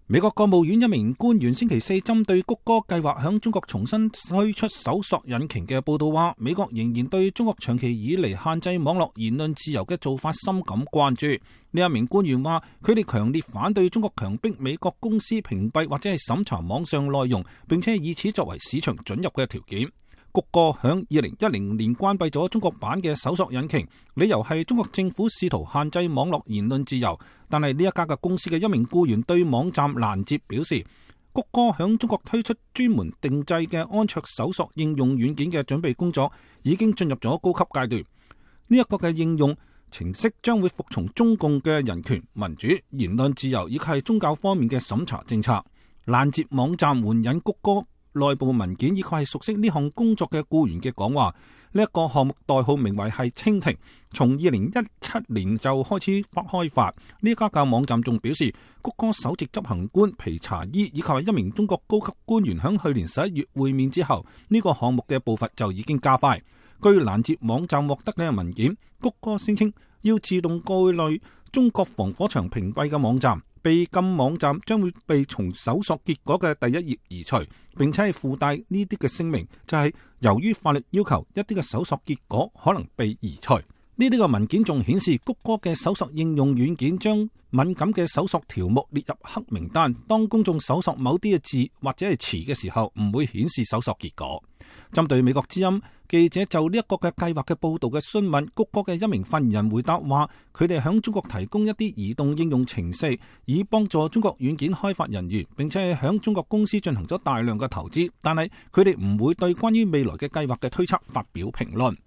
美國國務院一名官員星期四針對谷歌計劃響中國重新推出搜索引擎嘅報道話，美國仍然對中國長期以嚟限制網絡言論自由嘅做法深感關注。呢一名官員話，佢哋強烈反對中國強迫美國公司屏蔽或者係審查網上內容，並且以此作為市場准入嘅條件。谷歌響2010年關閉咗中國版嘅搜索引擎，理由係中國政府試圖限制網絡言論自由。但係呢一家嘅公司嘅一名僱員對網站攔截表示，谷歌響中國推出專門定製嘅安卓搜索應用軟件嘅準備工作已經進入咗高級階段。呢一個嘅應用程式將會服從中共嘅人權、民主、言論自由以及係宗教方面嘅審查政策。攔截網站援引谷歌內部文件以及係熟悉呢項工作嘅僱員嘅講話，呢一個項目代號名為係蜻蜓，從2017年就開始開發。呢一家嘅網站仲表示，谷歌首席執行官皮查伊以及係一名中國高級官員響去年11月會面之後，呢個項目嘅步伐就已經加快。據攔截網站獲得嘅文件，谷歌聲稱要自動過濾中國防火牆屏蔽嘅網站。被禁網站將會被從搜索結果嘅第一頁移除，並且係附帶呢啲嘅聲明，就係由於法律要求，一啲嘅搜索結果可能被移除。呢啲嘅文件仲顯示，谷歌嘅搜索應用軟件將敏感嘅搜索條目列入黑名單，當公眾搜索某啲嘅字或者係詞嘅時候，唔會顯示搜索結果。針對美國之音記者就呢一個嘅計劃嘅報導嘅詢問，谷歌嘅一名發言人回答話，佢哋響中國提供一啲移動應用程式，以幫助中國軟件開發人員，並且係響中國公司進行咗大量嘅投資，但係佢哋唔會對關於未來嘅計劃嘅推測發表評論。